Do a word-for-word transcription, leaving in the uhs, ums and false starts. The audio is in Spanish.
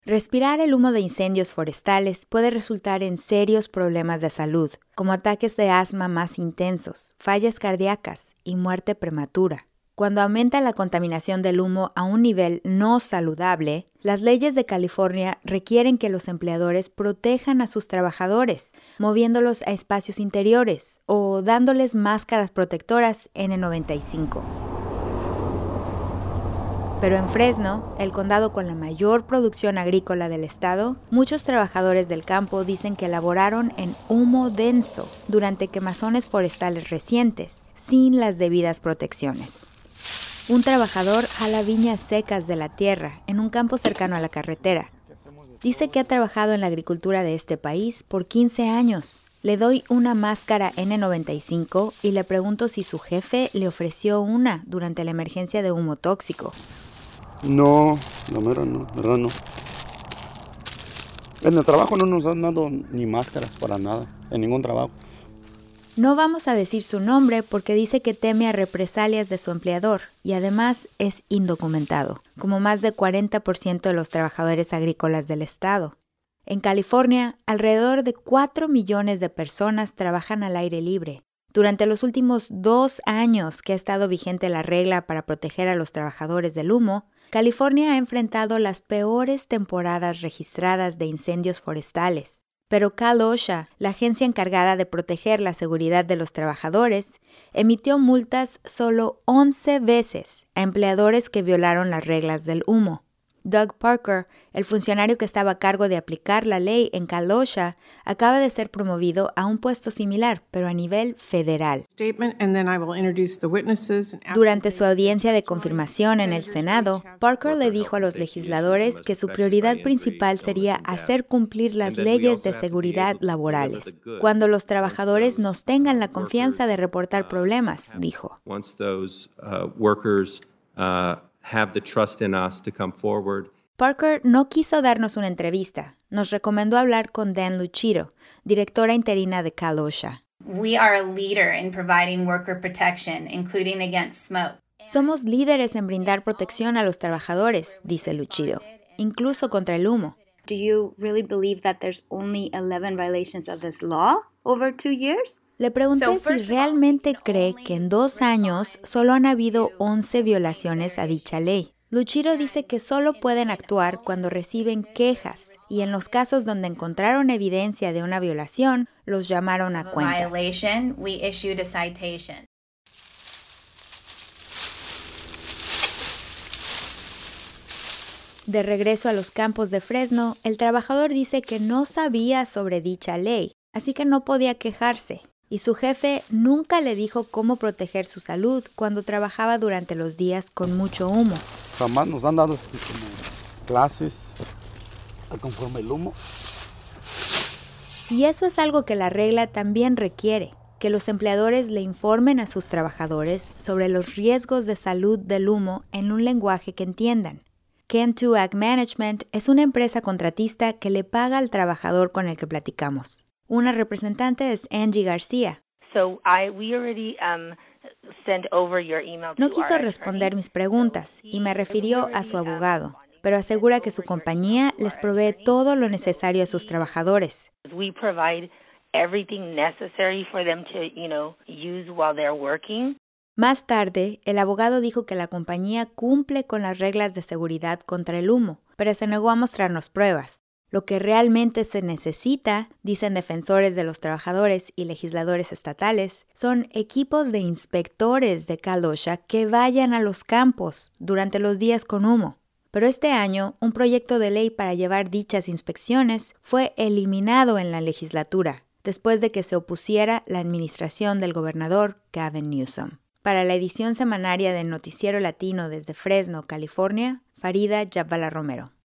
Respirar el humo de incendios forestales puede resultar en serios problemas de salud, como ataques de asma más intensos, fallas cardíacas y muerte prematura. Cuando aumenta la contaminación del humo a un nivel no saludable, las leyes de California requieren que los empleadores protejan a sus trabajadores, moviéndolos a espacios interiores o dándoles máscaras protectoras N noventa y cinco. Pero en Fresno, el condado con la mayor producción agrícola del estado, muchos trabajadores del campo dicen que laboraron en humo denso durante quemazones forestales recientes, sin las debidas protecciones. Un trabajador jala viñas secas de la tierra en un campo cercano a la carretera. Dice que ha trabajado en la agricultura de este país por quince años. Le doy una máscara N noventa y cinco y le pregunto si su jefe le ofreció una durante la emergencia de humo tóxico. No, la mera no, verdad no. En el trabajo no nos han dado ni máscaras para nada, en ningún trabajo. No vamos a decir su nombre porque dice que teme a represalias de su empleador y además es indocumentado, como más del cuarenta por ciento de los trabajadores agrícolas del estado. En California, alrededor de cuatro millones de personas trabajan al aire libre. Durante los últimos dos años que ha estado vigente la regla para proteger a los trabajadores del humo, California ha enfrentado las peores temporadas registradas de incendios forestales. Pero Cal OSHA, la agencia encargada de proteger la seguridad de los trabajadores, emitió multas solo once veces a empleadores que violaron las reglas del humo. Doug Parker, el funcionario que estaba a cargo de aplicar la ley en Cal OSHA, acaba de ser promovido a un puesto similar, pero a nivel federal. Durante su audiencia de confirmación en el Senado, Parker le dijo a los legisladores que su prioridad principal sería hacer cumplir las leyes de seguridad laborales, cuando los trabajadores nos tengan la confianza de reportar problemas, dijo. have the trust in us to come forward. Parker no quiso darnos una entrevista. Nos recomendó hablar con Dan Luchiro, directora interina de Cal OSHA. We are a leader in providing worker protection, including against smoke. Somos líderes en brindar protección a los trabajadores, dice Luchiro, incluso contra el humo. Do you really believe that there's only eleven violations of this law over two years? Le pregunté si realmente cree que en dos años solo han habido once violaciones a dicha ley. Luchiro dice que solo pueden actuar cuando reciben quejas y en los casos donde encontraron evidencia de una violación, los llamaron a cuentas. De regreso a los campos de Fresno, el trabajador dice que no sabía sobre dicha ley, así que no podía quejarse. Y su jefe nunca le dijo cómo proteger su salud cuando trabajaba durante los días con mucho humo. Jamás nos han dado como clases conforme el humo. Y eso es algo que la regla también requiere, que los empleadores le informen a sus trabajadores sobre los riesgos de salud del humo en un lenguaje que entiendan. Ken two Ag Management es una empresa contratista que le paga al trabajador con el que platicamos. Una representante es Angie García. So I, we already, um, sent over your email to no quiso our responder attorney. mis preguntas y me refirió a su abogado, pero asegura que su compañía les provee todo lo necesario a sus trabajadores. We provide everything necessary for them to, you know, use while they're working. Más tarde, el abogado dijo que la compañía cumple con las reglas de seguridad contra el humo, pero se negó a mostrarnos pruebas. Lo que realmente se necesita, dicen defensores de los trabajadores y legisladores estatales, son equipos de inspectores de Cal OSHA que vayan a los campos durante los días con humo. Pero este año, un proyecto de ley para llevar dichas inspecciones fue eliminado en la legislatura, después de que se opusiera la administración del gobernador Gavin Newsom. Para la edición semanaria del Noticiero Latino desde Fresno, California, Farida Jabala Romero.